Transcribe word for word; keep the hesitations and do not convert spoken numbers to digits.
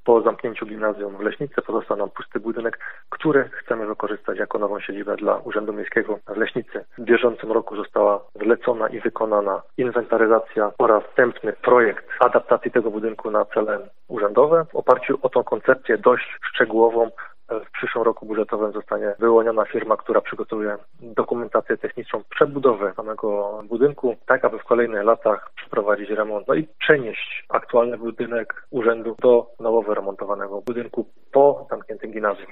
Po zamknięciu gimnazjum w Leśnicy pozostał nam pusty budynek, który chcemy wykorzystać jako nową siedzibę dla Urzędu Miejskiego w Leśnicy. W bieżącym roku została zlecona i wykonana inwentaryzacja oraz wstępny projekt adaptacji tego budynku na cele urzędowe. W oparciu o tą koncepcję dość szczegółową w przyszłym roku budżetowym zostanie wyłoniona firma, która przygotuje dokumentację techniczną przebudowy samego budynku, tak aby w kolejnych latach przeprowadzić remont, no i przenieść aktualny budynek urzędu do nowo wyremontowanego budynku po zamkniętym gimnazjum.